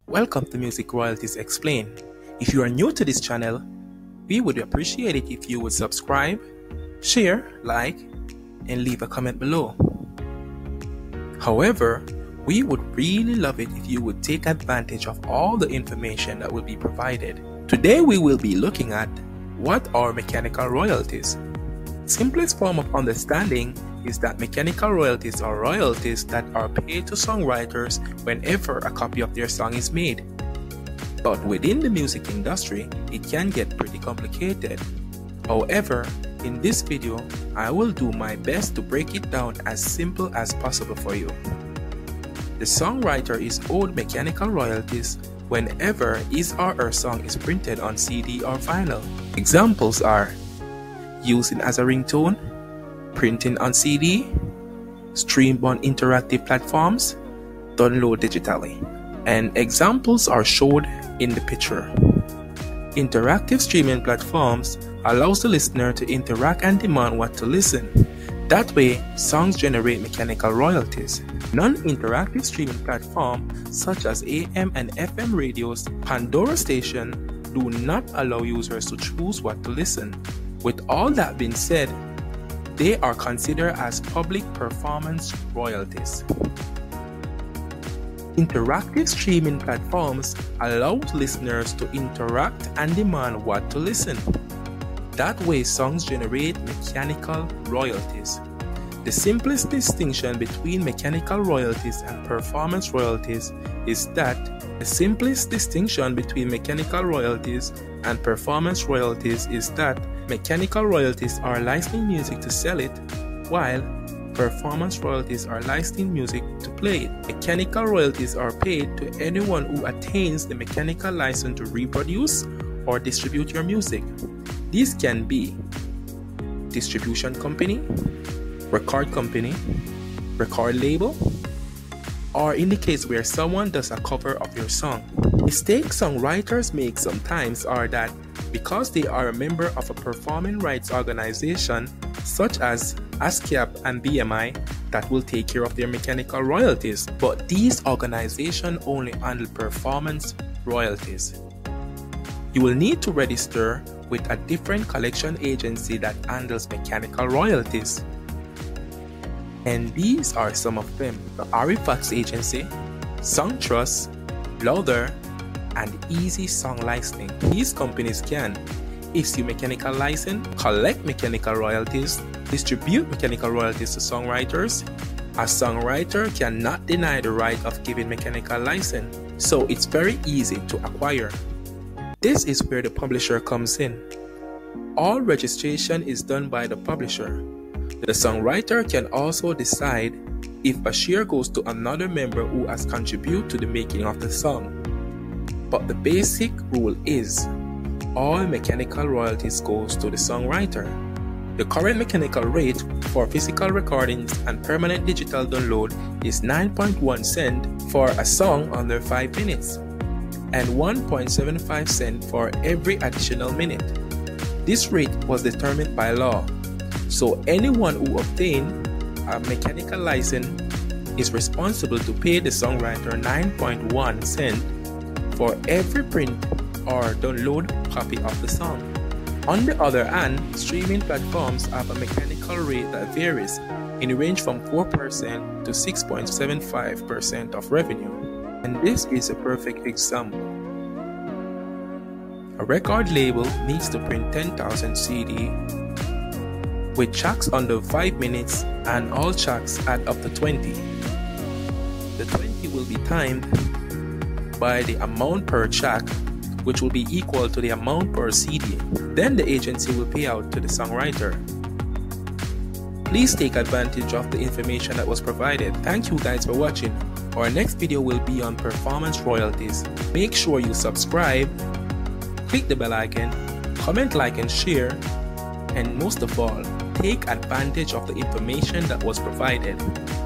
Welcome to Music Royalties Explained. If you are new to this channel, we would appreciate it if you would subscribe, share, like, and leave a comment below. However, we would really love it if you would take advantage of all the information that will be provided. Today we will be looking at what are mechanical royalties. Simplest form of understanding is that mechanical royalties are royalties that are paid to songwriters whenever a copy of their song is made. But within the music industry, it can get pretty complicated. However, in this video, I will do my best to break it down as simple as possible for you. The songwriter is owed mechanical royalties whenever his or her song is printed on CD or vinyl. Examples are using as a ringtone, printing on CD, streamed on interactive platforms, download digitally. And examples are shown in the picture. Interactive streaming platforms allows the listener to interact and demand what to listen. That way, songs generate mechanical royalties. Non-interactive streaming platforms such as AM and FM radios, Pandora station do not allow users to choose what to listen. With all that being said, they are considered as public performance royalties. Interactive streaming platforms allow listeners to interact and demand what to listen. That way, songs generate mechanical royalties. The simplest distinction between mechanical royalties and performance royalties is that mechanical royalties are licensing music to sell it, while performance royalties are licensing music to play it. Mechanical royalties are paid to anyone who attains the mechanical license to reproduce or distribute your music. These can be distribution company, record company, record label, or in the case where someone does a cover of your song. Mistakes songwriters make sometimes are that because they are a member of a performing rights organization such as ASCAP and BMI that will take care of their mechanical royalties, but these organizations only handle performance royalties. You will need to register with a different collection agency that handles mechanical royalties. And these are some of them: the Arifax Agency, Songtrust, Lowther, and Easy Song Licensing. These companies can issue mechanical license, collect mechanical royalties, distribute mechanical royalties to songwriters. A songwriter cannot deny the right of giving mechanical license, so it's very easy to acquire. This is where the publisher comes in. All registration is done by the publisher. The songwriter can also decide if a share goes to another member who has contributed to the making of the song. But the basic rule is all mechanical royalties goes to the songwriter. The current mechanical rate for physical recordings and permanent digital download is 9.1 cents for a song under 5 minutes and 1.75 cents for every additional minute. This rate was determined by law, so anyone who obtained a mechanical license is responsible to pay the songwriter 9.1 cents for every print or download copy of the song. On the other hand, streaming platforms have a mechanical rate that varies in the range from 4% to 6.75% of revenue. And this is a perfect example. A record label needs to print 10,000 CD with tracks under 5 minutes, and all tracks add up to 20. The 20 will be timed by the amount per track, which will be equal to the amount per CD. Then the agency will pay out to the songwriter. Please take advantage of the information that was provided. Thank you guys for watching. Our next video will be on performance royalties. Make sure you subscribe, click the bell icon, comment, like, and share, and most of all, take advantage of the information that was provided.